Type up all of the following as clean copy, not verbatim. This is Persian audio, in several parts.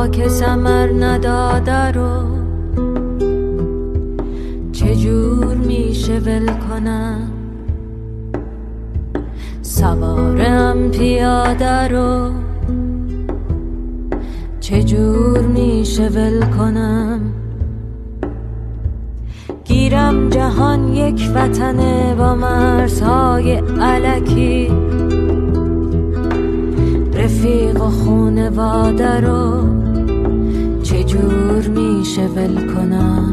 ها که ثمر نداده رو چجور میشه ول کنم؟ سوارم پیاده رو چجور میشه ول کنم؟ گیرم جهان یک وطنه با مرزهای الکی، رفیق و خونواده رو چجور میشه ول کنم؟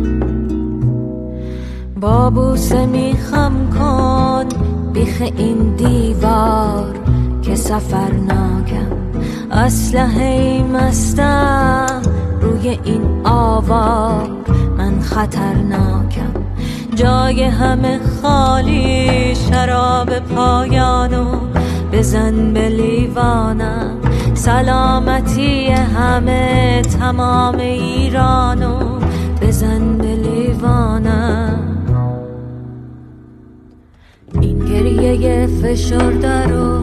با بوسه میخم کن بیخ این دیوار که سفرناکم، اسلحه مستم روی این آوار، من خطرناکم. جای همه خالی، شراب پایانو بزن به لیوانم، سلامتی همه تمام ایرانو بزن به لیوانم. این گریه فشرده رو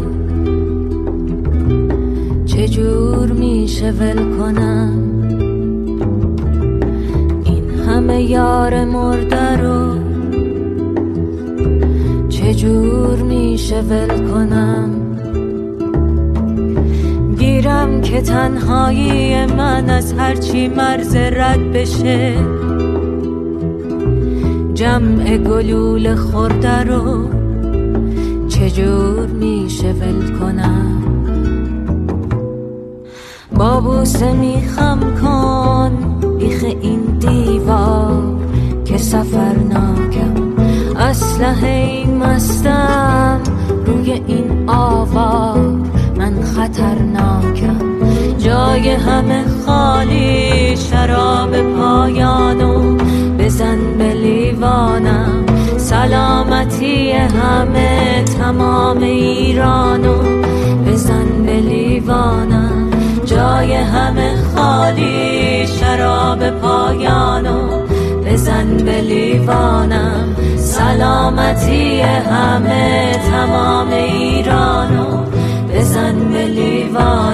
چجور میشه ول کنم؟ این همه یار مرده رو چجور میشه ول کنم؟ گیرم که تنهایی من از هرچی مرز رد بشه، جمع گلول خورده رو چجور میشه ول کنم؟ با بوسه میخم کن بیخ این دیوار که سفرناکم، اسلحه مستم روی این آوار، من خطرناکم. جای همه خالی، شراب پایانو بزن به لیوانم، سلامتی همه تمام ایرانو بزن به لیوانم. جای همه خالی، شراب پایانو بزن به لیوانم، سلامتی همه تمام ایرانو بزن به لیوانم.